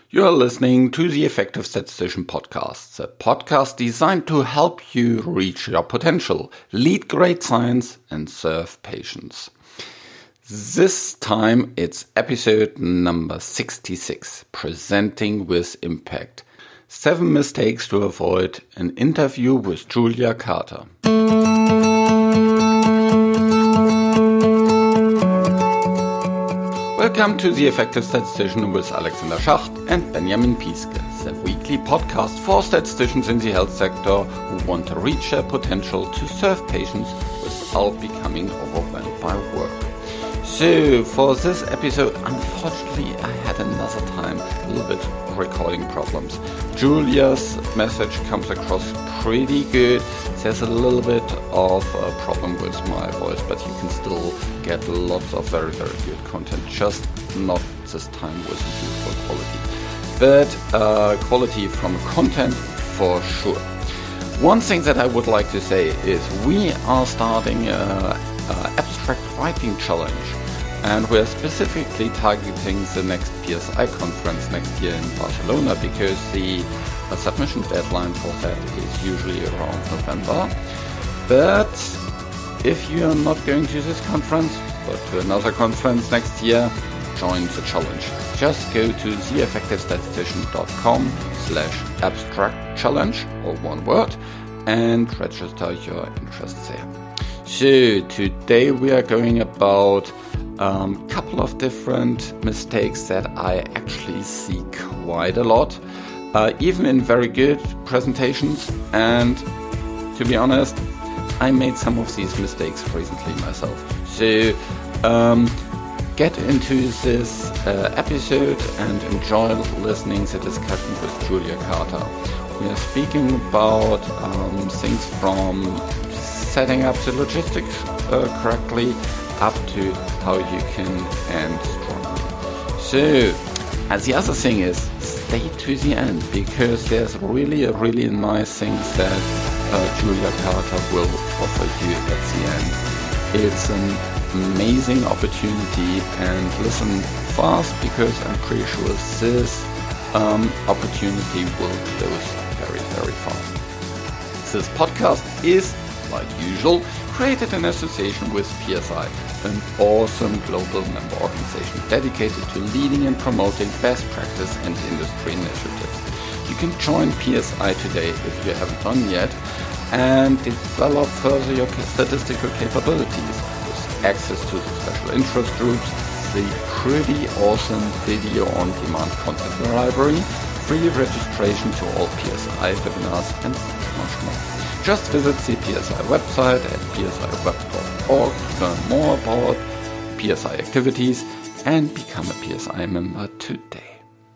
You're listening to the Effective Statistician Podcast, a podcast designed to help you reach your potential, lead great science, and serve patients. This time it's episode number 66, Presenting with Impact. 7 mistakes to avoid, an interview with Julia Carter. Welcome to the Effective Statistician with Alexander Schacht and Benjamin Pieske, the weekly podcast for statisticians in the health sector who want to reach their potential to serve patients without becoming overwhelmed by work. So, for this episode, unfortunately, I had another time a little bit recording problems. Julia's message comes across pretty good. There's a little bit of a problem with my voice, but you can still get lots of very, very good content, just not this time with beautiful quality. But quality from content for sure. One thing that I would like to say is we are starting an abstract writing challenge. And we're specifically targeting the next PSI conference next year in Barcelona because the submission deadline for that is usually around November. But if you're not going to this conference, but to another conference next year, join the challenge. Just go to theeffectivestatistician.com/abstract challenge, all one word, and register your interest there. So today we are going about a couple of different mistakes that I actually see quite a lot, even in very good presentations. And to be honest, I made some of these mistakes recently myself. So get into this episode and enjoy listening to the discussion with Julia Carter. We are speaking about things from setting up the logistics correctly up to how you can end strongly. So, and the other thing is, stay to the end because there's really nice things that Julia Carter will offer you at the end. It's an amazing opportunity, and listen fast because I'm pretty sure this opportunity will close very, very fast. This podcast is, like usual, created in association with PSI, an awesome global member organization dedicated to leading and promoting best practice and industry initiatives. You can join PSI today if you haven't done yet and develop further your statistical capabilities with access to the special interest groups, the pretty awesome video on-demand content library, free registration to all PSI webinars, and much more. Just visit the PSI website at psiweb.org to learn more about PSI activities and become a PSI member today.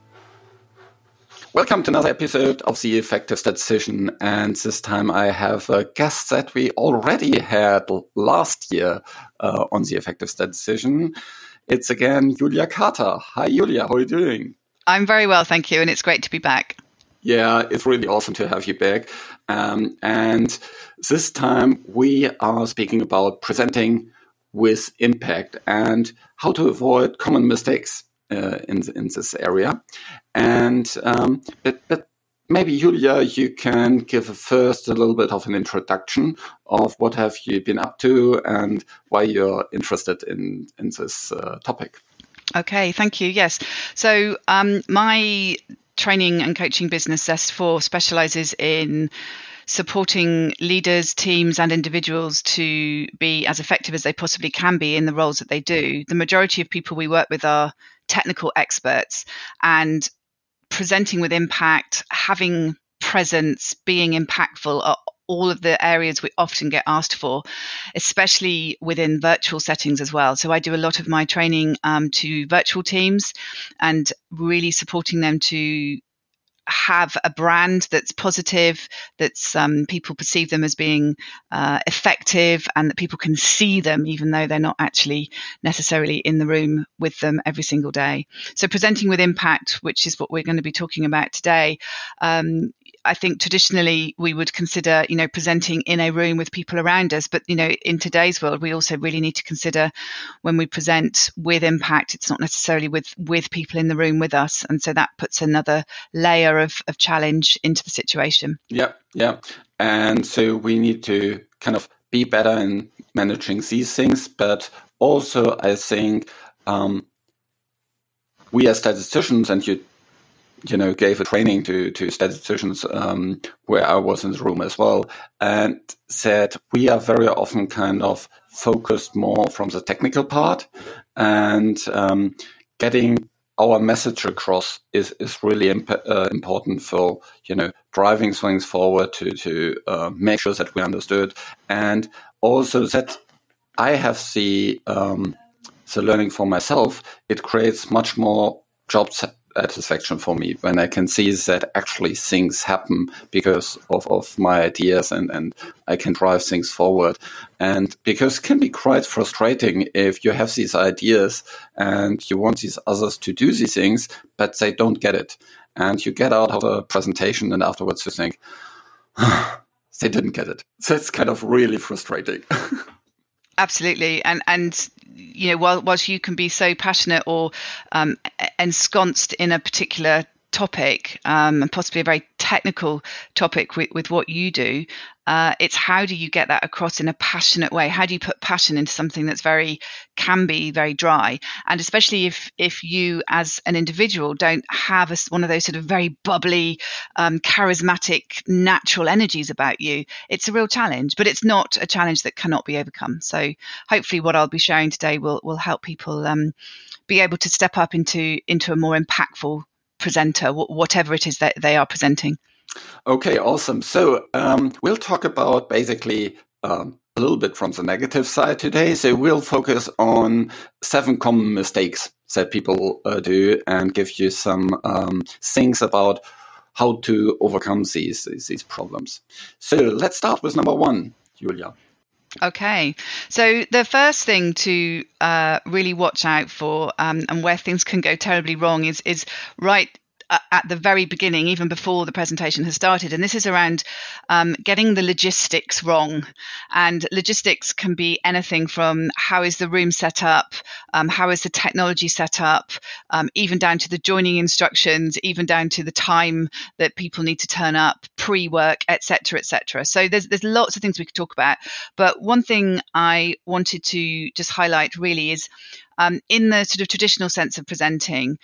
Welcome to another episode of The Effective Statistician, and this time I have a guest that we already had last year on The Effective Statistician. It's again Julia Carter. Hi Julia, how are you doing? I'm very well, thank you, and it's great to be back. Yeah, it's really awesome to have you back. And this time we are speaking about presenting with impact and how to avoid common mistakes in this area. And but maybe Julia, you can give first a little bit of an introduction of what have you been up to and why you're interested in this topic. Okay, thank you. Yes, so my training and coaching business, S4, specializes in supporting leaders, teams, and individuals to be as effective as they possibly can be in the roles that they do. The majority of people we work with are technical experts, and presenting with impact, having presence, being impactful are all of the areas we often get asked for, especially within virtual settings as well. So I do a lot of my training to virtual teams and really supporting them to have a brand that's positive, that's people perceive them as being effective, and that people can see them even though they're not actually necessarily in the room with them every single day. So presenting with impact, which is what we're going to be talking about today, I think traditionally we would consider, presenting in a room with people around us. But, in today's world, we also really need to consider when we present with impact, it's not necessarily with people in the room with us. And so that puts another layer of challenge into the situation. Yeah. And so we need to kind of be better in managing these things. But also, I think we as statisticians, and you gave a training to statisticians where I was in the room as well, and said we are very often kind of focused more from the technical part, and getting our message across is really important for driving things forward to make sure that we understood, and also that I have the learning for myself. It creates much more job satisfaction for me when I can see that actually things happen because of my ideas, and I can drive things forward. And because it can be quite frustrating if you have these ideas and you want these others to do these things, but they don't get it. And you get out of a presentation and afterwards you think, they didn't get it. So it's kind of really frustrating. Absolutely. And whilst you can be so passionate or ensconced in a particular topic, and possibly a very technical topic with what you do, it's how do you get that across in a passionate way? How do you put passion into something that's can be very dry? And especially if you as an individual don't have one of those sort of very bubbly, charismatic, natural energies about you, it's a real challenge, but it's not a challenge that cannot be overcome. So hopefully what I'll be sharing today will help people be able to step up into a more impactful presenter, whatever it is that they are presenting. Okay, awesome. So we'll talk about basically a little bit from the negative side today. So we'll focus on 7 common mistakes that people do and give you some things about how to overcome these problems. So let's start with number 1, Julia. Okay, so the first thing to really watch out for and where things can go terribly wrong is right at the very beginning, even before the presentation has started. And this is around getting the logistics wrong. And logistics can be anything from how is the room set up, how is the technology set up, even down to the joining instructions, even down to the time that people need to turn up, pre-work, etc., etc. So there's lots of things we could talk about. But one thing I wanted to just highlight really is in the sort of traditional sense of presenting,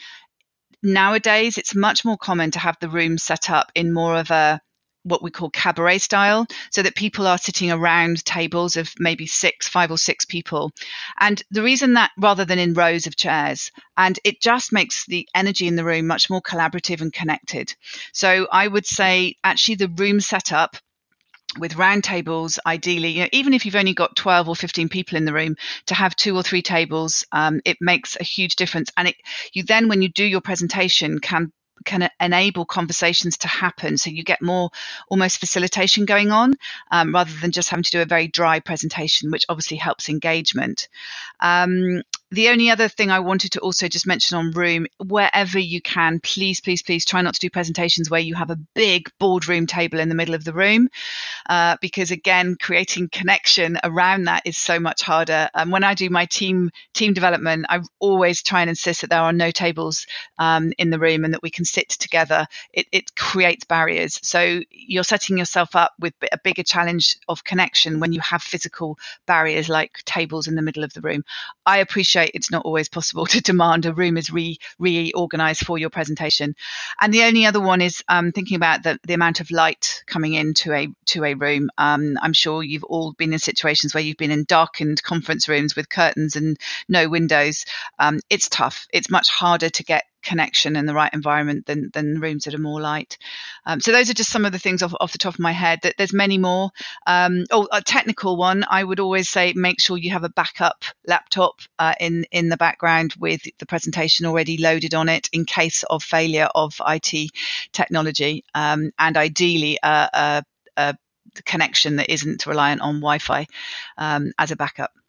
nowadays, it's much more common to have the room set up in more of a what we call cabaret style, so that people are sitting around tables of maybe 5 or 6 people. And the reason that rather than in rows of chairs, and it just makes the energy in the room much more collaborative and connected. So I would say actually the room setup with round tables, ideally, even if you've only got 12 or 15 people in the room, to have 2 or 3 tables, it makes a huge difference. And you then, when you do your presentation, can enable conversations to happen. So you get more almost facilitation going on rather than just having to do a very dry presentation, which obviously helps engagement. The only other thing I wanted to also just mention on room, wherever you can, please, please, please try not to do presentations where you have a big boardroom table in the middle of the room, because again, creating connection around that is so much harder. When I do my team development, I always try and insist that there are no tables in the room and that we can sit together. It creates barriers. So you're setting yourself up with a bigger challenge of connection when you have physical barriers like tables in the middle of the room. I appreciate it's not always possible to demand a room is reorganized for your presentation. And the only other one is thinking about the amount of light coming into a room. I'm sure you've all been in situations where you've been in darkened conference rooms with curtains and no windows. It's tough. It's much harder to get connection in the right environment than rooms that are more light. So those are just some of the things off the top of my head. There's many more. A technical one, I would always say make sure you have a backup laptop in the background with the presentation already loaded on it in case of failure of IT technology, and ideally a connection that isn't reliant on Wi-Fi as a backup.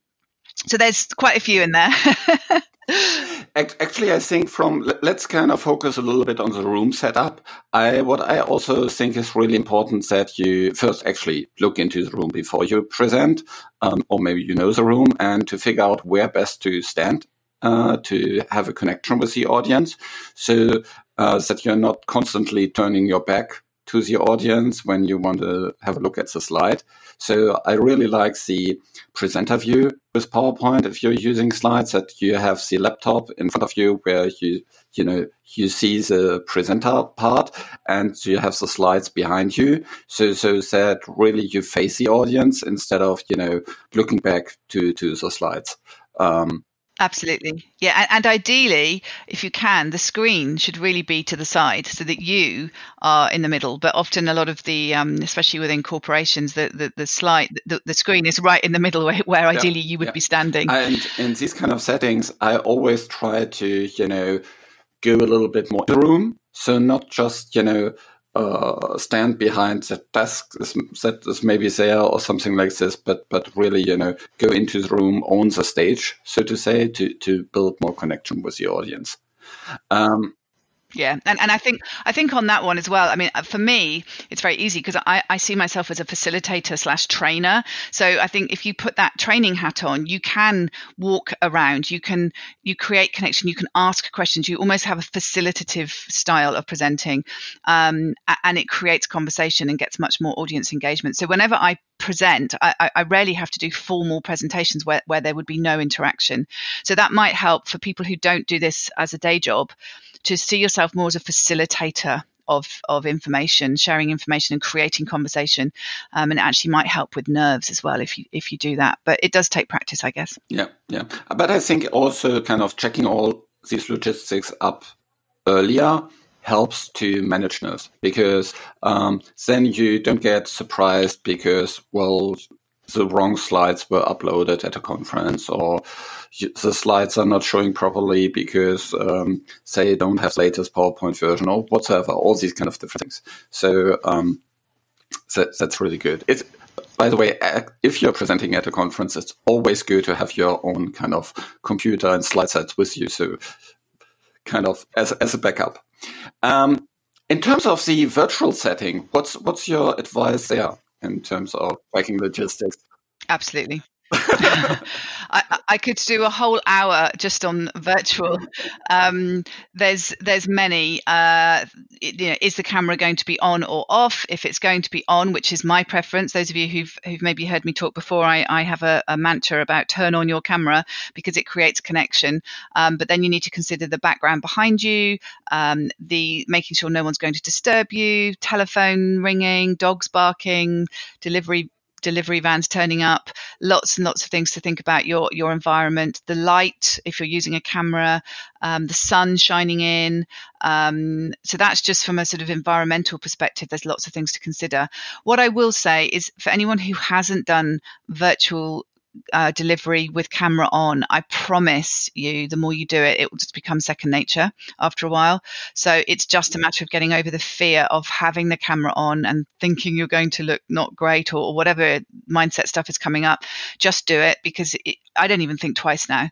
So there's quite a few in there. Actually, I think let's kind of focus a little bit on the room setup. What I also think is really important that you first actually look into the room before you present, or maybe you know the room, and to figure out where best to stand to have a connection with the audience, so that you're not constantly turning your back to the audience when you want to have a look at the slide. So I really like the presenter view with PowerPoint. If you're using slides, that you have the laptop in front of you where you see the presenter part and you have the slides behind you. So that really you face the audience instead of, looking back to the slides. Absolutely. Yeah. And ideally, if you can, the screen should really be to the side so that you are in the middle. But often a lot of the, especially within corporations, the screen is right in the middle where ideally you would be standing. And in these kind of settings, I always try to, go a little bit more in the room. So not just, stand behind the desk that is maybe there or something like this, but really, go into the room, own the stage, so to say, to build more connection with the audience. Yeah. And I think on that one as well, I mean, for me, it's very easy because I see myself as a facilitator / trainer. So I think if you put that training hat on, you can walk around, you create connection, you can ask questions, you almost have a facilitative style of presenting, and it creates conversation and gets much more audience engagement. So whenever I present, I rarely have to do formal presentations where there would be no interaction. So that might help for people who don't do this as a day job, to see yourself more as a facilitator of information, sharing information and creating conversation. And it actually might help with nerves as well if you do that. But it does take practice, I guess. Yeah. But I think also kind of checking all these logistics up earlier helps to manage nerves, because then you don't get surprised because, the wrong slides were uploaded at a conference, or the slides are not showing properly because they don't have the latest PowerPoint version or whatever, all these kind of different things. So that's really good. By the way, if you're presenting at a conference, it's always good to have your own kind of computer and slide sets with you, so kind of as a backup. In terms of the virtual setting, what's your advice there in terms of tracking logistics? Absolutely. I could do a whole hour just on virtual. There's many. Is the camera going to be on or off? If it's going to be on, which is my preference, those of you who've maybe heard me talk before, I have a mantra about turn on your camera because it creates connection. But then you need to consider the background behind you, the making sure no one's going to disturb you, telephone ringing, dogs barking, delivery vans turning up, lots and lots of things to think about your environment, the light, if you're using a camera, the sun shining in. So that's just from a sort of environmental perspective. There's lots of things to consider. What I will say is, for anyone who hasn't done virtual delivery with camera on, I promise you, the more you do it, it will just become second nature after a while. So it's just a matter of getting over the fear of having the camera on and thinking you're going to look not great, or whatever mindset stuff is coming up. Just do it, because I don't even think twice now.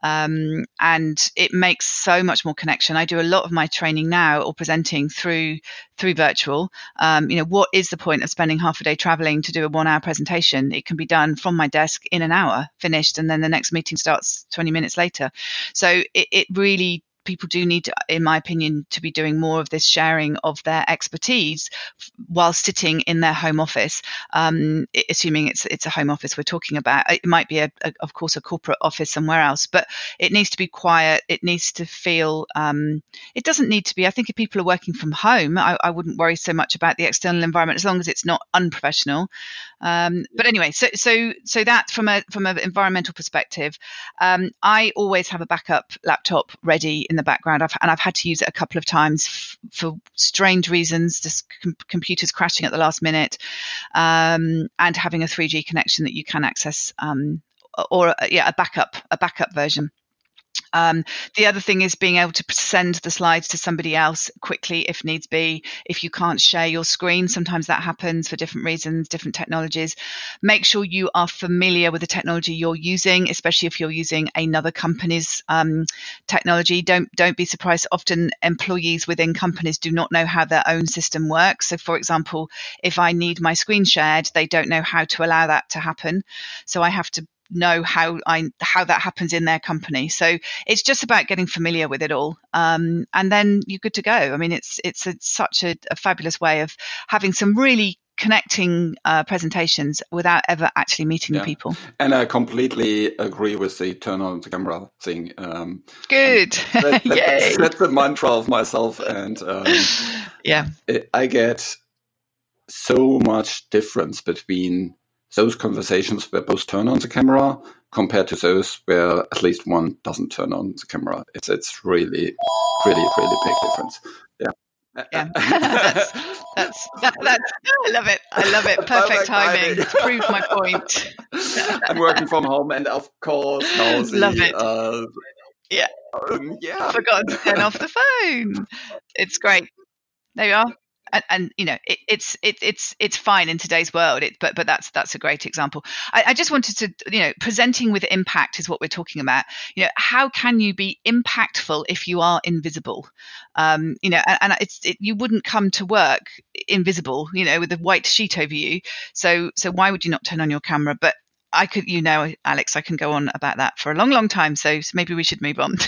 And it makes so much more connection. I do a lot of my training now or presenting through virtual. What is the point of spending half a day traveling to do a 1 hour presentation? It can be done from my desk in an hour, finished, and then the next meeting starts 20 minutes later. So it really, people do need, in my opinion, to be doing more of this sharing of their expertise while sitting in their home office, assuming it's a home office we're talking about. It might be, of course, a corporate office somewhere else, but it needs to be quiet. It needs to feel, it doesn't need to be, I think if people are working from home, I wouldn't worry so much about the external environment as long as it's not unprofessional. But anyway, so that from an environmental perspective, I always have a backup laptop ready in the background. I've had to use it a couple of times for strange reasons, just computers crashing at the last minute, and having a 3G connection that you can access, or a backup version. The other thing is being able to send the slides to somebody else quickly if needs be. If you can't share your screen, sometimes that happens for different reasons, different technologies. Make sure you are familiar with the technology you're using, especially if you're using another company's technology. Don't be surprised. Often employees within companies do not know how their own system works. So, for example, if I need my screen shared, they don't know how to allow that to happen. So I have to know how that happens in their company. So it's just about getting familiar with it all, and then you're good to go. I mean, it's such a fabulous way of having some really connecting presentations without ever actually meeting the people. And I completely agree with the turn on the camera thing. Good. That's the mantra of myself, and I get so much difference between those conversations where both turn on the camera compared to those where at least one doesn't turn on the camera. It's really, really, really big difference. Yeah. That's I love it. Perfect timing. To prove my point. I'm working from home, and of course, now love it. Forgot to turn off the phone. It's great. There you are. And you know, it's fine in today's world. But that's a great example. I just wanted to, you know, presenting with impact is what we're talking about. You know, how can you be impactful if you are invisible? You know, and you wouldn't come to work invisible, you know, with a white sheet over you. So why would you not turn on your camera? But I could, you know, Alex, I can go on about that for a long, long time. So maybe we should move on.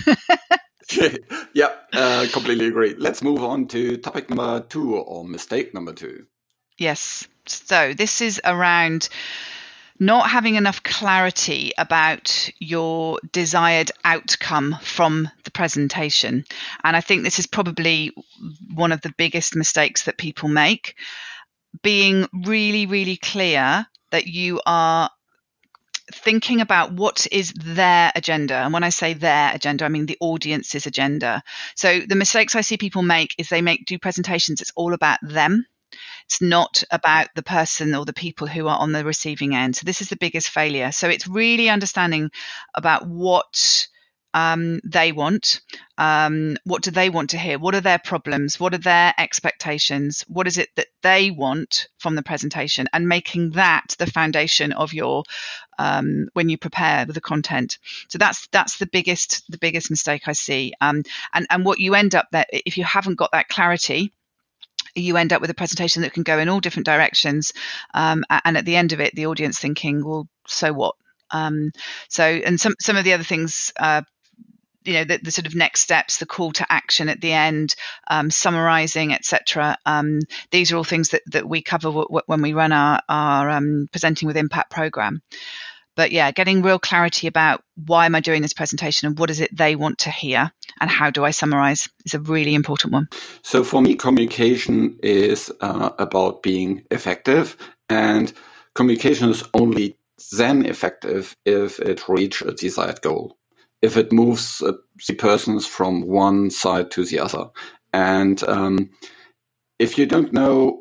Completely agree. Let's move on to topic number 2, or mistake number 2. Yes. So this is around not having enough clarity about your desired outcome from the presentation. And I think this is probably one of the biggest mistakes that people make. Being really, really clear that you are thinking about what is their agenda. And when I say their agenda, I mean the audience's agenda. So the mistakes I see people make is they do presentations, it's all about them. It's not about the person or the people who are on the receiving end. So this is the biggest failure. So it's really understanding about what they want. What do they want to hear? What are their problems? What are their expectations? What is it that they want from the presentation? And making that the foundation of your when you prepare with the content. So that's the biggest mistake I see. And what you end up that if you haven't got that clarity, you end up with a presentation that can go in all different directions. And at the end of it, the audience thinking, well, so what? So, and some of the other things, you know, the sort of next steps, the call to action at the end, summarizing, etc. These are all things that we cover when we run our Presenting with Impact program. But yeah, getting real clarity about why am I doing this presentation and what is it they want to hear and how do I summarize is a really important one. So for me, communication is about being effective, and communication is only then effective if it reaches a desired goal, if it moves the persons from one side to the other. And if you don't know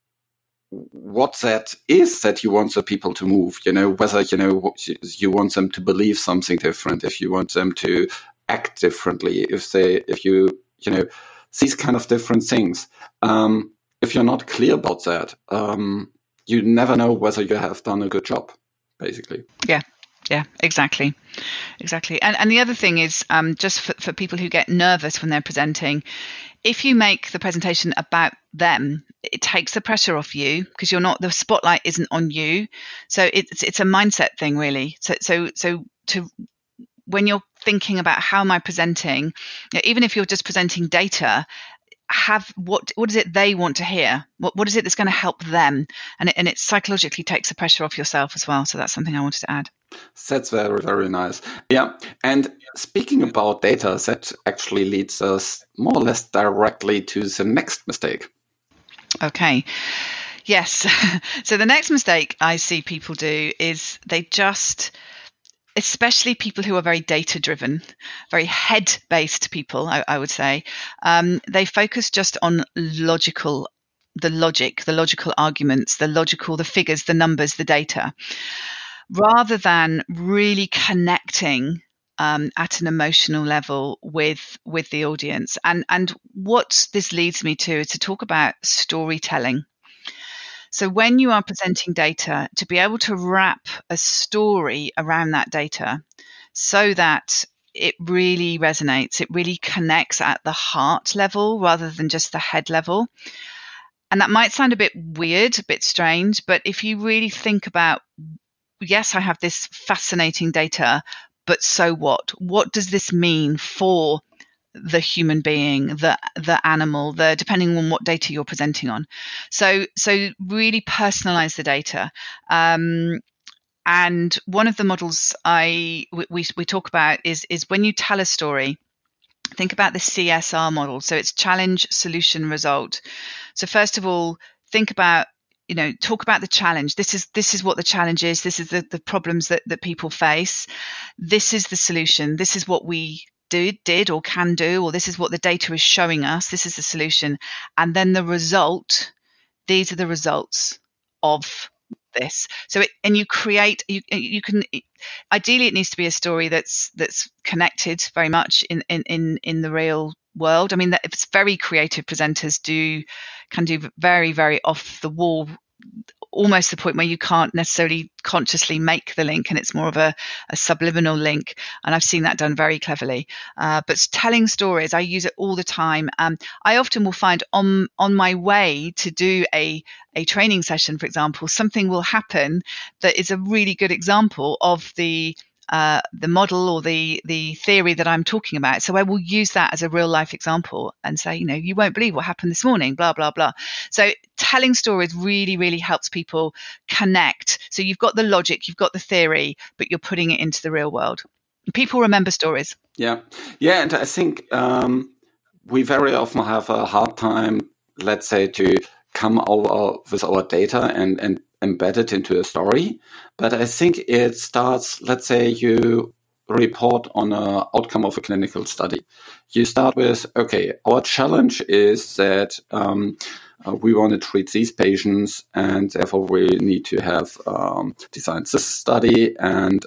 what that is that you want the people to move, you know, whether, you know, you want them to believe something different, if you want them to act differently, if you know, these kind of different things. If you're not clear about that, you never know whether you have done a good job, basically. Yeah, exactly. And the other thing is, just for people who get nervous when they're presenting, if you make the presentation about them, it takes the pressure off you because the spotlight isn't on you. So it's a mindset thing, really. So when you're thinking about how am I presenting, even if you're just presenting data, what is it they want to hear? What is it that's going to help them? And it psychologically takes the pressure off yourself as well. So that's something I wanted to add. That's very, very nice. Yeah. And speaking about data, that actually leads us more or less directly to the next mistake. Okay. Yes. So the next mistake I see people do is they just, especially people who are very data-driven, very head-based people, I would say, they focus just on the logical arguments, the figures, the numbers, the data, rather than really connecting at an emotional level with the audience. And what this leads me to is to talk about storytelling. So when you are presenting data, to be able to wrap a story around that data so that it really resonates, it really connects at the heart level rather than just the head level. And that might sound a bit weird, a bit strange, but if you really think about, yes, I have this fascinating data, but so what? What does this mean for the human being, the animal, depending on what data you're presenting on? So really personalize the data. And one of the models we talk about is when you tell a story, think about the CSR model. So it's challenge, solution, result. So first of all, think about, talk about the challenge. This is what the challenge is. This is the problems that people face. This is the solution. This is what we did or can do, or this is what the data is showing us. This is the solution. And then the result, these are the results of this. So you create, you can, ideally it needs to be a story that's connected very much in the real world. I mean, that it's very creative presenters can do very, very off the wall, almost to the point where you can't necessarily consciously make the link, and it's more of a subliminal link. And I've seen that done very cleverly. But telling stories, I use it all the time. I often will find on my way to do a training session, for example, something will happen that is a really good example of the model or the theory that I'm talking about. So I will use that as a real life example and say, you won't believe what happened this morning, blah, blah, blah. So telling stories really, really helps people connect. So you've got the logic, you've got the theory, but you're putting it into the real world. People remember stories. Yeah. And I think we very often have a hard time, let's say, to come over with our data and embed it into a story. But I think it starts, let's say you report on an outcome of a clinical study. You start with, okay, our challenge is that we want to treat these patients, and therefore we need to have designed this study, and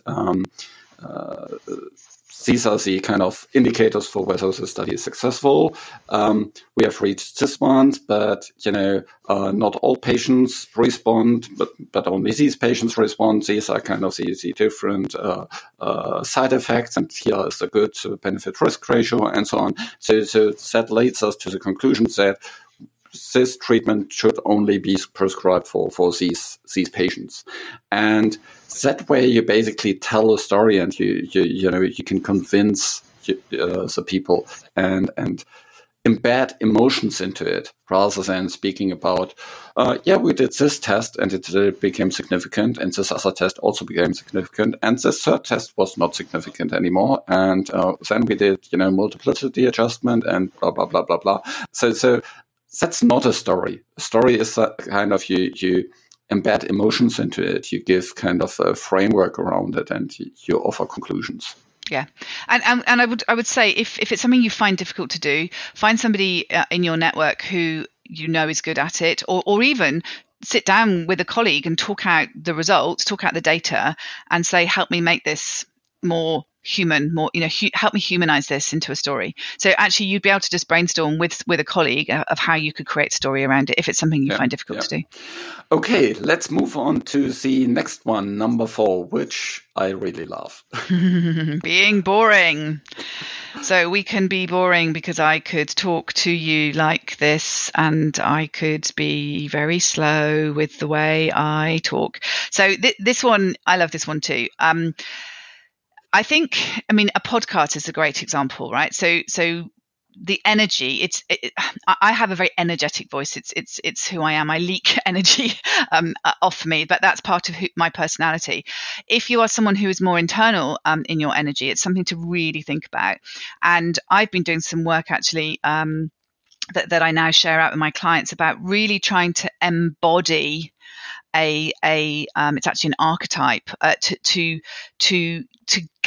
these are the kind of indicators for whether the study is successful. We have reached this one, but not all patients respond, but only these patients respond. These are kind of the different side effects, and here is the good benefit risk ratio, and so on. So that leads us to the conclusion that this treatment should only be prescribed for these patients. And that way you basically tell a story, and you can convince the people and embed emotions into it, rather than speaking about, we did this test and it became significant, and this other test also became significant, and this third test was not significant anymore, and then we did multiplicity adjustment and blah blah blah blah blah. So that's not a story. A story is a kind of you embed emotions into it. You give kind of a framework around it, and you offer conclusions. Yeah, and I would say if it's something you find difficult to do, find somebody in your network who is good at it, or even sit down with a colleague and talk out the results, talk out the data, and say, help me make this more human, more help me humanize this into a story. So actually you'd be able to just brainstorm with a colleague of how you could create a story around it if it's something you find difficult to do. Okay, let's move on to the next one, number 4, which I really love. Being boring. So we can be boring because I could talk to you like this, and I could be very slow with the way I talk. So this one, I love this one too. I think, a podcast is a great example, right? So the energy, I have a very energetic voice. It's who I am. I leak energy off me, but that's part of my personality. If you are someone who is more internal in your energy, it's something to really think about. And I've been doing some work actually that I now share out with my clients about really trying to embody it's actually an archetype to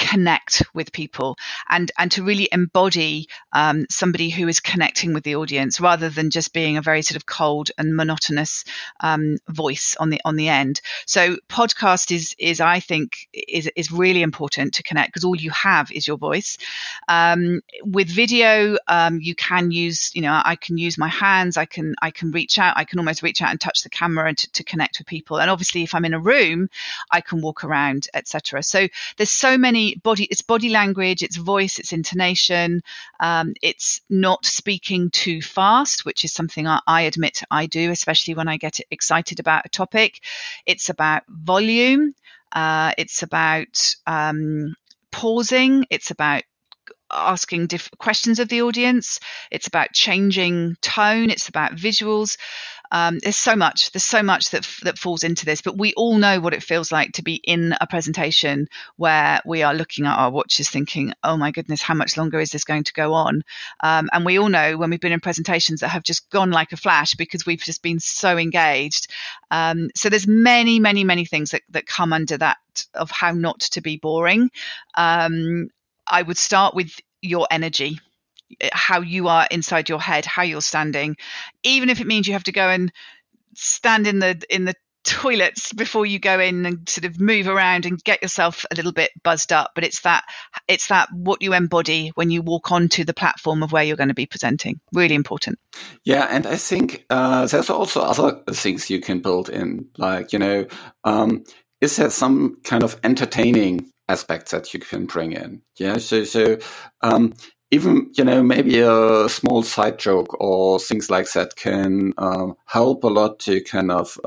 connect with people and to really embody somebody who is connecting with the audience rather than just being a very sort of cold and monotonous voice on the end. So podcast is I think is really important to connect because all you have is your voice. With video, you can use, I can use my hands. I can reach out. I can almost reach out and touch the camera and to connect with people. And obviously, if I'm in a room, I can walk around, etc. So there's so many it's body language, it's voice, it's intonation. It's not speaking too fast, which is something I admit I do, especially when I get excited about a topic. It's about volume. It's about pausing. It's about asking different questions of the audience. It's about changing tone. It's about visuals. There's so much that falls into this, but we all know what it feels like to be in a presentation where we are looking at our watches thinking, oh my goodness, how much longer is this going to go on? And we all know when we've been in presentations that have just gone like a flash because we've just been so engaged. So there's many, many, many things that come under that of how not to be boring. I would start with your energy, how you are inside your head, how you're standing, even if it means you have to go and stand in the toilets before you go in and sort of move around and get yourself a little bit buzzed up. But it's that what you embody when you walk onto the platform of where you're going to be presenting. Really important. Yeah, and I think there's also other things you can build in, like, is there some kind of entertaining aspects that you can bring in? Yeah, so even, maybe a small side joke or things like that can help a lot to kind of,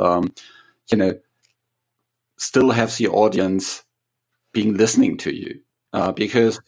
still have the audience being listening to you. Because,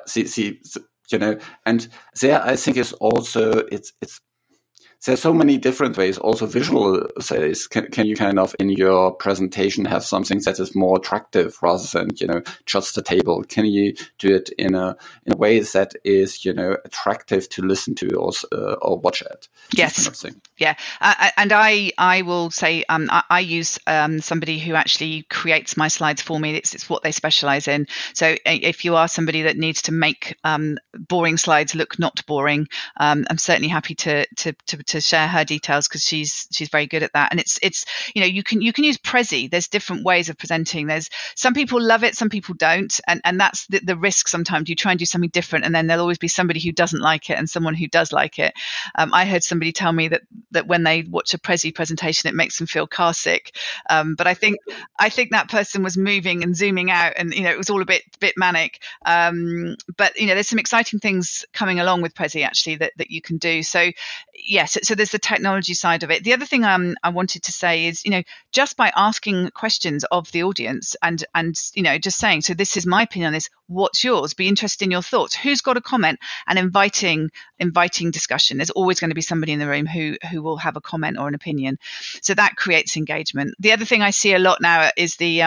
and there I think is also, there's so many different ways. Also, visual says, can you kind of in your presentation have something that is more attractive rather than just a table? Can you do it in a way that is attractive to listen to or watch it? Yes. Kind of thing. Yeah, and I will say I use somebody who actually creates my slides for me. It's what they specialize in. So if you are somebody that needs to make boring slides look not boring, I'm certainly happy to share her details because she's very good at that. And it's you can use Prezi. There's different ways of presenting. There's some people love it, some people don't, and that's the risk. Sometimes you try and do something different, and then there'll always be somebody who doesn't like it and someone who does like it. I heard somebody tell me that when they watch a Prezi presentation, it makes them feel car sick. But I think that person was moving and zooming out, and it was all a bit manic. But there's some exciting things coming along with Prezi actually that you can do. So yes, so there's the technology side of it. The other thing I wanted to say is, just by asking questions of the audience and just saying, so this is my opinion on this, what's yours? Be interested in your thoughts. Who's got a comment? And inviting discussion. There's always going to be somebody in the room who will have a comment or an opinion. So that creates engagement. The other thing I see a lot now is the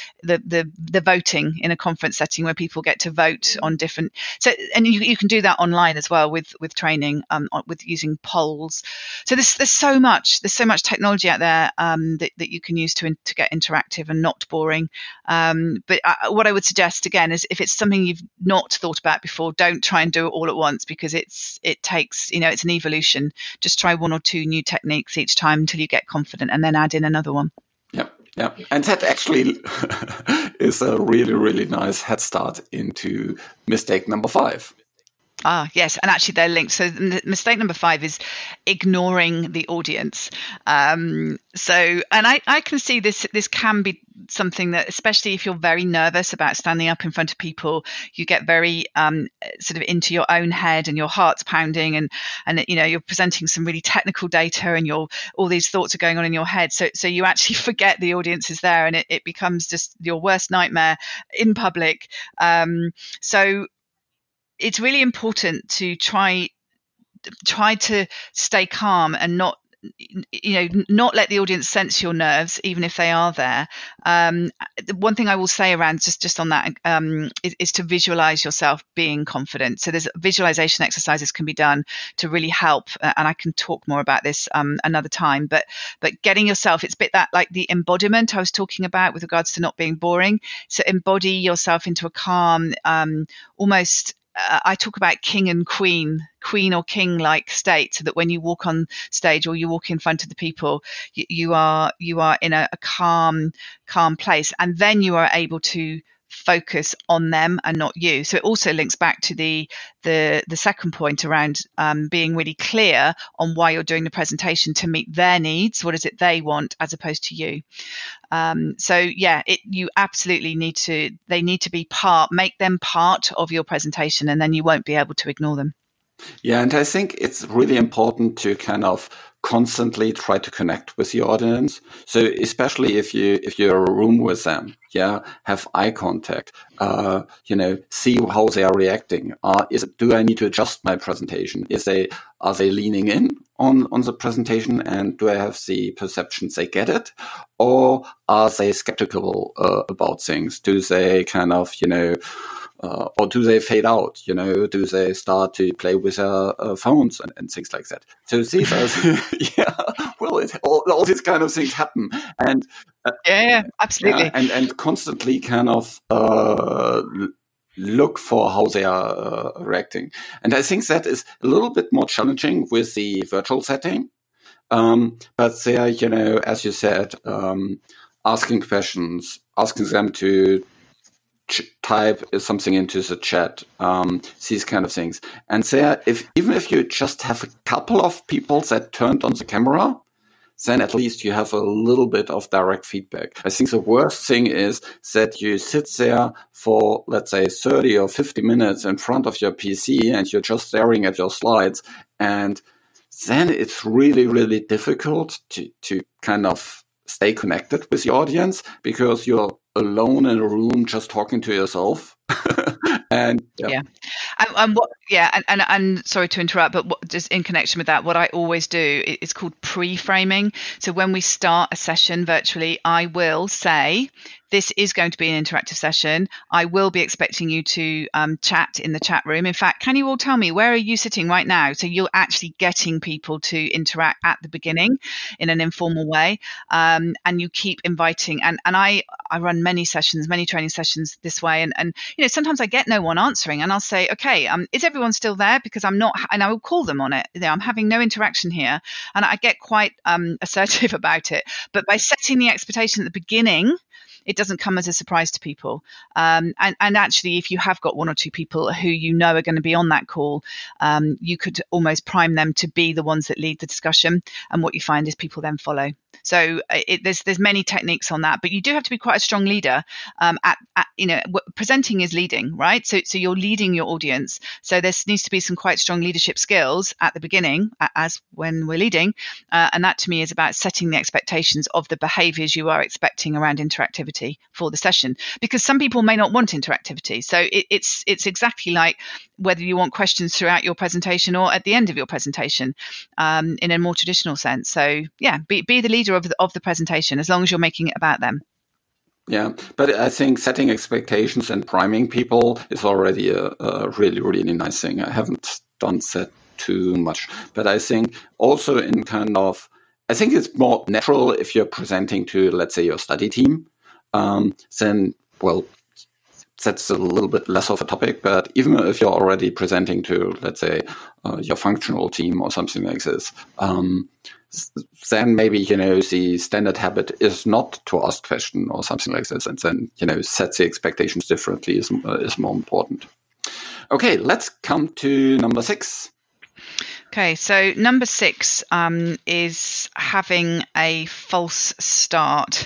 voting in a conference setting where people get to vote on different. So and you can do that online as well with training with using polls. So there's so much technology out there that you can use to get interactive and not boring. But what I would suggest again is if it's something you've not thought about before, don't try and do it all at once because it takes it's an evolution. Just try one or two new techniques each time until you get confident, and then add in another one. Yeah, and that actually is a really, really nice head start into mistake number 5. Yes, and actually they're linked. So mistake number 5 is ignoring the audience. And I can see this can be something that, especially if you're very nervous about standing up in front of people, you get very sort of into your own head and your heart's pounding and you're presenting some really technical data and all these thoughts are going on in your head. So you actually forget the audience is there and it becomes just your worst nightmare in public. So it's really important to try to stay calm and not not let the audience sense your nerves, even if they are there. The one thing I will say around just on that is to visualize yourself being confident. So there's visualization exercises can be done to really help, and I can talk more about this another time. But getting yourself, it's a bit that like the embodiment I was talking about with regards to not being boring. So embody yourself into a calm, almost. I talk about king and queen or king like state, so that when you walk on stage or you walk in front of the people, you are in a calm place, and then you are able to focus on them and not you. So it also links back to the second point around being really clear on why you're doing the presentation to meet their needs. What is it they want as opposed to you? You absolutely they need to be make them part of your presentation, and then you won't be able to ignore them. Yeah, and I think it's really important to kind of constantly try to connect with the audience. So especially if you're in a room with them, have eye contact, see how they are reacting. Do I need to adjust my presentation? Are they leaning in on the presentation, and do I have the perceptions they get it? Or are they skeptical about things? Do they kind of, or do they fade out? Do they start to play with phones and things like that? So these are, all these kind of things happen, and absolutely, and constantly kind of look for how they are reacting. And I think that is a little bit more challenging with the virtual setting, but there, as you said, asking questions, asking them to type something into the chat, these kind of things. And there, even if you just have a couple of people that turned on the camera, then at least you have a little bit of direct feedback. I think the worst thing is that you sit there for, let's say, 30 or 50 minutes in front of your PC and you're just staring at your slides. And then it's really, really difficult to kind of stay connected with the audience, because you're alone in a room just talking to yourself. And sorry to interrupt, but just in connection with that, what I always do is called pre-framing. So when we start a session virtually, I will say, this is going to be an interactive session. I will be expecting you to chat in the chat room. In fact, can you all tell me, where are you sitting right now? So you're actually getting people to interact at the beginning in an informal way. And you keep inviting. And I run many training sessions this way. And sometimes I get no one answering, and I'll say, okay, is everyone still there? Because I'm not, and I will call them on it. I'm having no interaction here. And I get quite assertive about it. But by setting the expectation at the beginning, it doesn't come as a surprise to people. And actually, if you have got one or two people who are going to be on that call, you could almost prime them to be the ones that lead the discussion. And what you find is people then follow. So there's many techniques on that, but you do have to be quite a strong leader. Presenting is leading, right? So you're leading your audience. So there needs to be some quite strong leadership skills at the beginning, as when we're leading. And that to me is about setting the expectations of the behaviors you are expecting around interactivity for the session, because some people may not want interactivity. So it's exactly like whether you want questions throughout your presentation or at the end of your presentation, in a more traditional sense. So be the leader of the presentation, as long as you're making it about them. Yeah, but I think setting expectations and priming people is already a really, really nice thing. I haven't done that too much, but I think also I think it's more natural if you're presenting to, let's say, your study team, then, well, that's a little bit less of a topic. But even if you're already presenting to, let's say, your functional team or something like this, then maybe, the standard habit is not to ask question or something like this. And then, set the expectations differently is more important. Okay, let's come to number 6. Okay, so number 6 is having a false start.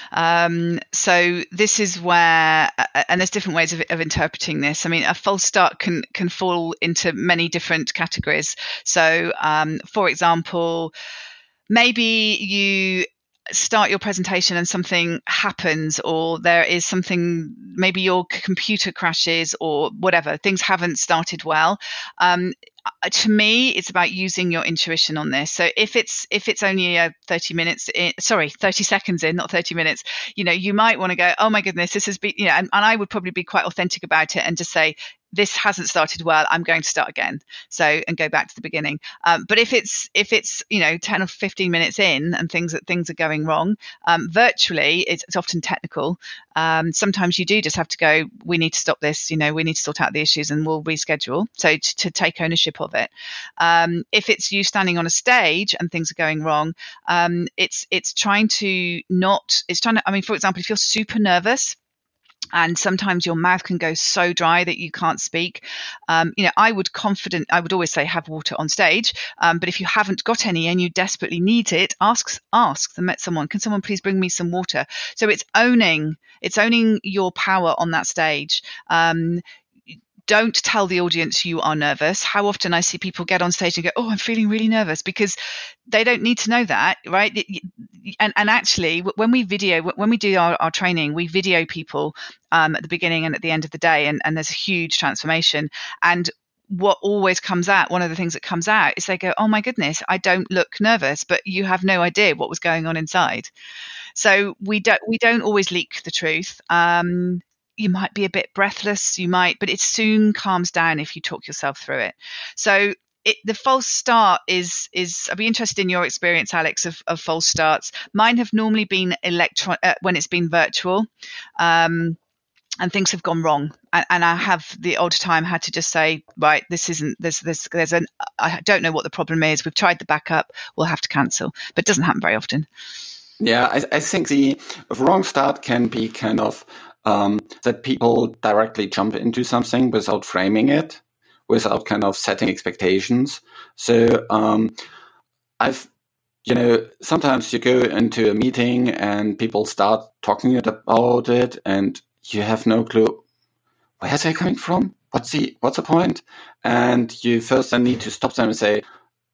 So this is where, and there's different ways of interpreting this. I mean, a false start can fall into many different categories. So, for example, maybe you start your presentation and something happens, or there is something, maybe your computer crashes or whatever, things haven't started well. to me, it's about using your intuition on this. So if it's only 30 seconds in, not 30 minutes, you might want to go, oh my goodness, this has been, and I would probably be quite authentic about it and just say, this hasn't started well, I'm going to start again. And go back to the beginning. But if it's 10 or 15 minutes in and things are going wrong, virtually it's often technical. Sometimes you do just have to go, we need to stop this, we need to sort out the issues and we'll reschedule. So to take ownership of it. If it's you standing on a stage and things are going wrong, it's trying to, for example, if you're super nervous, and sometimes your mouth can go so dry that you can't speak. I would always say have water on stage. But if you haven't got any and you desperately need it, ask someone, can someone please bring me some water? So it's owning your power on that stage. Don't tell the audience you are nervous. How often I see people get on stage and go, oh, I'm feeling really nervous, because they don't need to know that, right? And actually, when we do our training, we video people at the beginning and at the end of the day, and there's a huge transformation. And what always comes out, one of the things that comes out is they go, oh my goodness, I don't look nervous, but you have no idea what was going on inside. So we don't always leak the truth. You might be a bit breathless, but it soon calms down if you talk yourself through it. So the false start is I'd be interested in your experience, Alex, of false starts. Mine have normally been when it's been virtual, and things have gone wrong. And I have the odd time had to just say, right, I don't know what the problem is. We've tried the backup. We'll have to cancel. But it doesn't happen very often. Yeah, I think the wrong start can be kind of that people directly jump into something without framing it, without kind of setting expectations. So sometimes you go into a meeting and people start talking about it and you have no clue, where's that coming from? What's the point? And you first then need to stop them and say,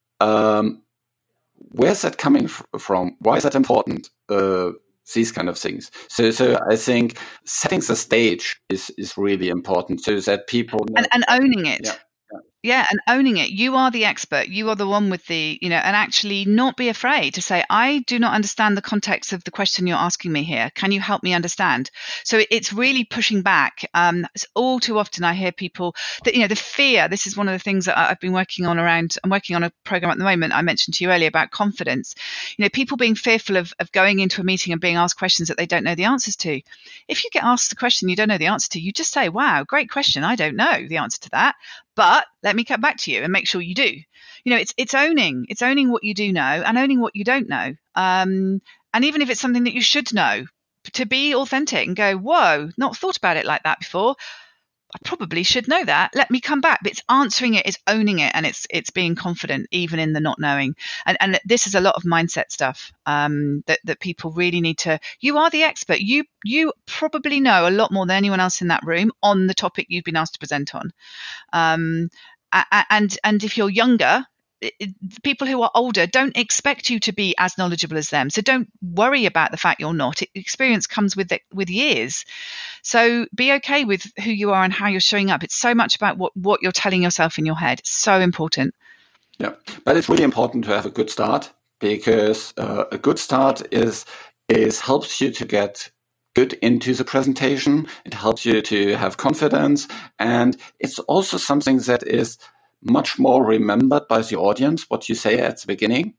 where's that coming from? Why is that important? These kind of things. So I think setting the stage is really important so that people know and owning it. Yeah. Yeah, and owning it. You are the expert. You are the one with the, and actually not be afraid to say, I do not understand the context of the question you're asking me here. Can you help me understand? So it's really pushing back. All too often I hear people that, the fear, this is one of the things that I've been working on I'm working on a program at the moment I mentioned to you earlier about confidence. People being fearful of going into a meeting and being asked questions that they don't know the answers to. If you get asked a question you don't know the answer to, you just say, wow, great question. I don't know the answer to that. But let me come back to you and make sure you do. It's owning what you do know and owning what you don't know. And even if it's something that you should know, to be authentic and go, whoa, not thought about it like that before. I probably should know that. Let me come back. But it's answering it, it's owning it, and it's being confident even in the not knowing. And this is a lot of mindset stuff that people really need to. You are the expert. You probably know a lot more than anyone else in that room on the topic you've been asked to present on. And if you're younger, people who are older don't expect you to be as knowledgeable as them. So don't worry about the fact you're not. Experience comes with years. So be okay with who you are and how you're showing up. It's so much about what you're telling yourself in your head. It's so important. Yeah, but it's really important to have a good start, because a good start is helps you to get good into the presentation. It helps you to have confidence, and it's also something that is much more remembered by the audience, what you say at the beginning.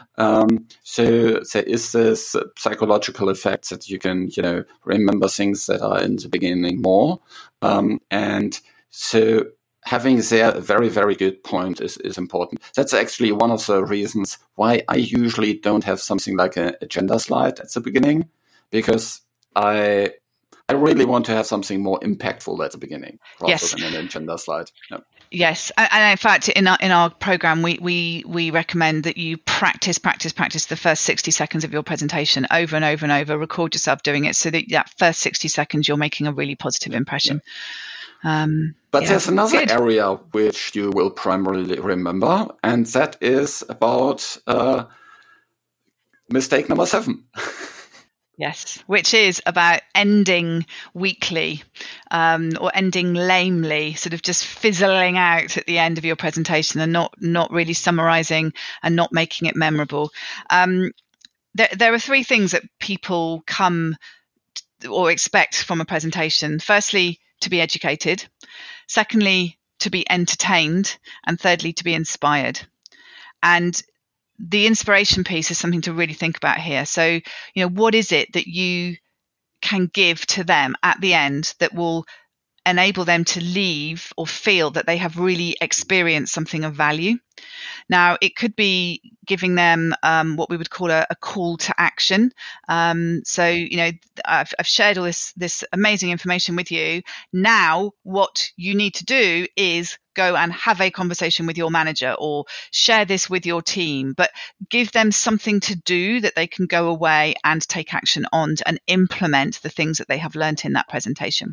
So there is this psychological effect that you can, remember things that are in the beginning more. And so having there a very, very good point is important. That's actually one of the reasons why I usually don't have something like an agenda slide at the beginning, because I really want to have something more impactful at the beginning rather than an agenda slide. Yep. Yes, and in fact, in our program, we recommend that you practice the first 60 seconds of your presentation over and over and over. Record yourself doing it, so that first 60 seconds you're making a really positive impression. Yeah. But there's another area which you will primarily remember, and that is about mistake number 7. Yes, which is about ending weakly, or ending lamely, sort of just fizzling out at the end of your presentation and not really summarising and not making it memorable. There are three things that people come or expect from a presentation. Firstly, to be educated. Secondly, to be entertained. And thirdly, to be inspired. And the inspiration piece is something to really think about here. So, what is it that you can give to them at the end that will enable them to leave or feel that they have really experienced something of value? Now, it could be giving them what we would call a call to action. So, I've shared all this amazing information with you. Now, what you need to do is go and have a conversation with your manager or share this with your team, but give them something to do that they can go away and take action on and implement the things that they have learnt in that presentation.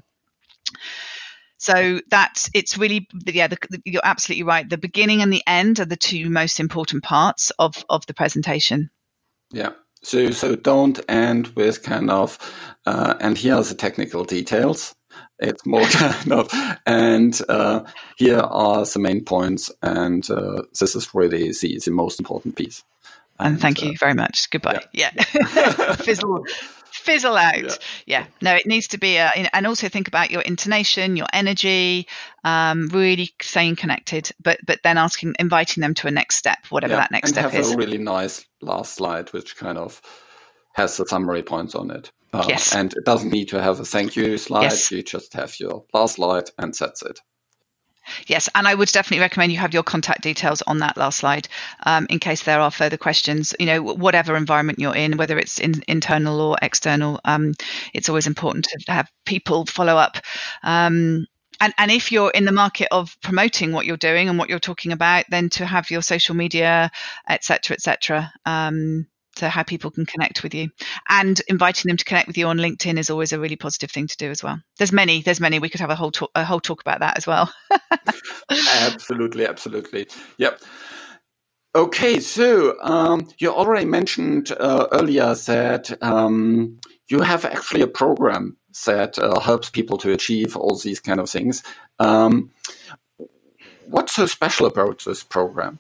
So it's really, you're absolutely right. The beginning and the end are the two most important parts of the presentation. Yeah. So don't end with kind of, and here are the technical details. It's more kind of, and here are the main points, and this is really the most important piece. And thank you very much. Goodbye. Yeah. Fizzle out. Yeah. No, it needs to be and also think about your intonation, your energy, really staying connected, but then inviting them to a next step, whatever that next step is. And have a really nice last slide, which kind of has the summary points on it. Yes. And it doesn't need to have a thank you slide. Yes. You just have your last slide and that's it. Yes, and I would definitely recommend you have your contact details on that last slide in case there are further questions. Whatever environment you're in, whether it's internal or external, it's always important to have people follow up. And if you're in the market of promoting what you're doing and what you're talking about, then to have your social media, et cetera, so how people can connect with you, and inviting them to connect with you on LinkedIn is always a really positive thing to do as well. There's many. We could have a whole talk about that as well. Absolutely. Yep. Okay, so you already mentioned earlier that you have actually a program that helps people to achieve all these kind of things. What's so special about this program?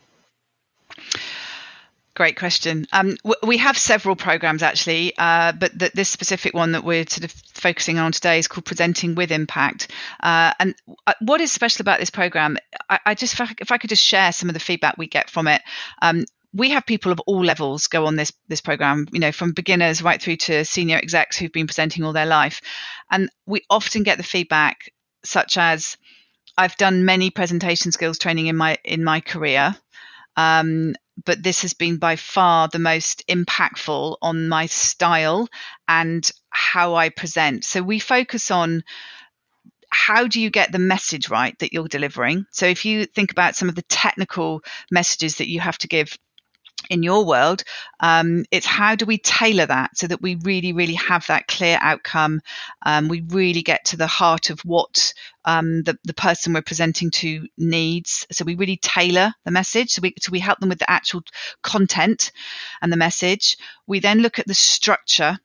Great question. We have several programs actually, but this specific one that we're sort of focusing on today is called Presenting with Impact. And what is special about this program? If I could just share some of the feedback we get from it. We have people of all levels go on this program, from beginners right through to senior execs who've been presenting all their life, and we often get the feedback such as, "I've done many presentation skills training in my career." But this has been by far the most impactful on my style and how I present. So we focus on how do you get the message right that you're delivering. So if you think about some of the technical messages that you have to give in your world, it's how do we tailor that so that we really, really have that clear outcome. We really get to the heart of what the person we're presenting to needs. So we really tailor the message. So we help them with the actual content and the message. We then look at the structure.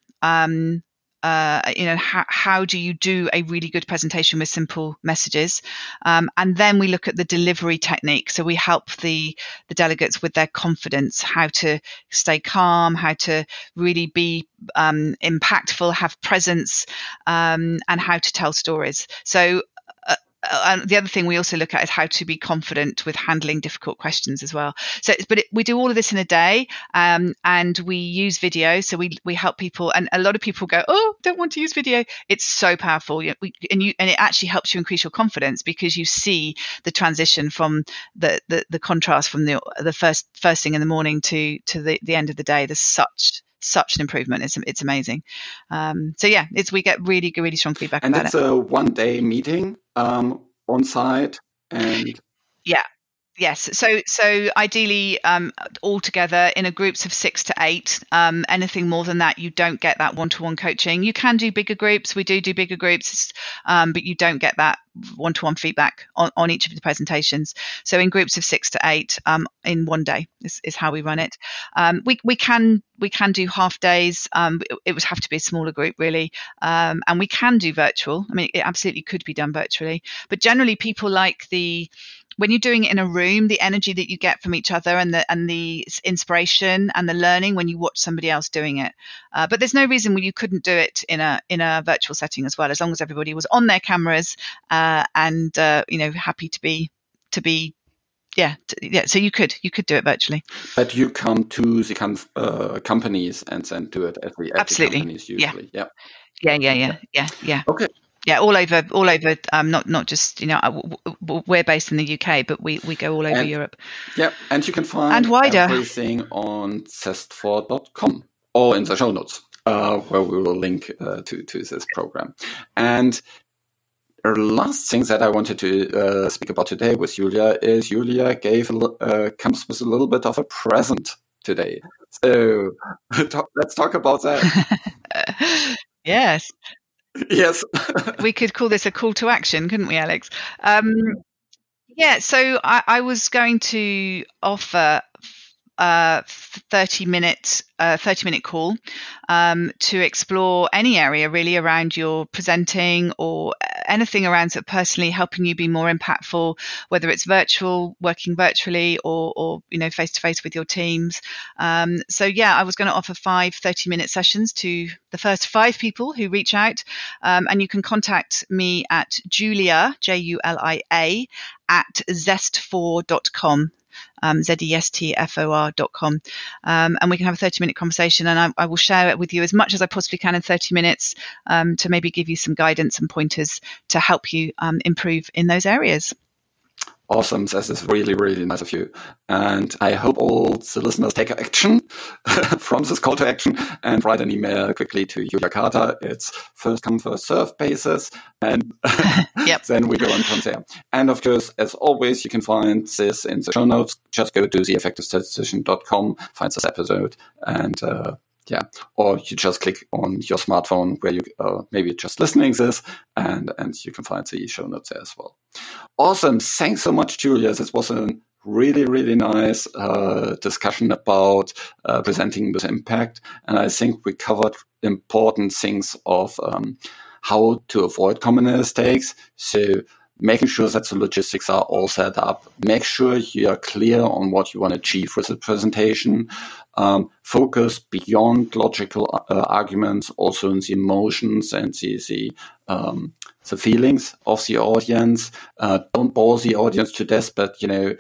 How do you do a really good presentation with simple messages? And then we look at the delivery technique. So we help the delegates with their confidence, how to stay calm, how to really be impactful, have presence, and how to tell stories. So the other thing we also look at is how to be confident with handling difficult questions as well. So, we do all of this in a day, and we use video. So we help people, and a lot of people go, "Oh, don't want to use video." It's so powerful, and it actually helps you increase your confidence because you see the transition from the contrast from the first thing in the morning to the end of the day. There's such an improvement. It's amazing. We get really, really strong feedback about it. And it's a 1-day meeting on site, and Yes. So ideally, all together in a groups of 6 to 8. Anything more than that, you don't get that one-to-one coaching. You can do bigger groups. We do bigger groups, but you don't get that one-to-one feedback on each of the presentations. So in groups of 6 to 8, in one day is how we run it. We can do half days. It would have to be a smaller group, really, and we can do virtual. I mean, it absolutely could be done virtually, but generally people like when you're doing it in a room, the energy that you get from each other and the inspiration and the learning when you watch somebody else doing it. But there's no reason why you couldn't do it in a virtual setting as well, as long as everybody was on their cameras and happy to be. So you could do it virtually. But you come to the companies and then do it at the companies usually. Yeah. Okay. Yeah, all over. Not just we're based in the UK, but we go all over Europe. Yeah, and you can find everything on zest4.com or in the show notes, where we will link to this program. And the last thing that I wanted to speak about today with Julia is Julia comes with a little bit of a present today. So let's talk about that. Yes. Yes. We could call this a call to action, couldn't we, Alex? So I was going to offer a 30-minute call to explore any area really around your presenting or anything around sort of personally helping you be more impactful, whether it's working virtually or face-to-face with your teams. I was going to offer 5 30-minute sessions to the first 5 people who reach out, and you can contact me at Julia, Julia, at zest4.com. zestfor.com, and we can have a 30-minute conversation, and I will share it with you as much as I possibly can in 30 minutes to maybe give you some guidance and pointers to help you improve in those areas. Awesome. This is really, really nice of you. And I hope all the listeners take action from this call to action and write an email quickly to Julia Carter. It's first come, first served basis. And then we go on from there. And of course, as always, you can find this in the show notes. Just go to theeffectivestatistician.com, find this episode, and or you just click on your smartphone where you maybe just listening this, and you can find the show notes there as well. Awesome. Thanks so much, Julia. This was a really, really nice discussion about presenting with impact. And I think we covered important things of how to avoid common mistakes. So making sure that the logistics are all set up. Make sure you are clear on what you want to achieve with the presentation. Focus beyond logical arguments, also in the emotions and the feelings of the audience. Don't bore the audience to death, but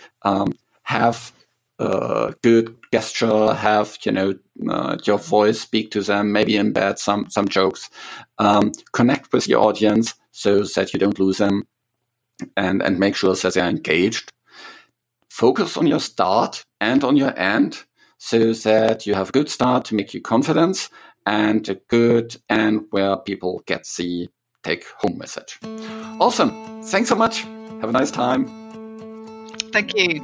have good gesture. Have your voice speak to them. Maybe embed some jokes. Connect with your audience so that you don't lose them. And make sure that they are engaged. Focus on your start and on your end so that you have a good start to make you confidence and a good end where people get the take-home message. Awesome. Thanks so much. Have a nice time. Thank you.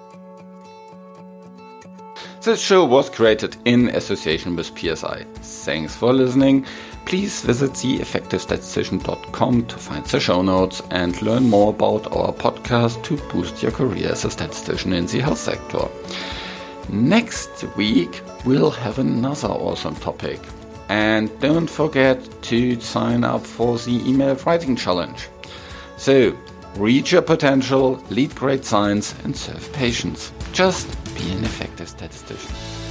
This show was created in association with PSI. Thanks for listening. Please visit theeffectivestatistician.com to find the show notes and learn more about our podcast to boost your career as a statistician in the health sector. Next week, we'll have another awesome topic. And don't forget to sign up for the email writing challenge. So, reach your potential, lead great science, and serve patients. Just be an effective statistician.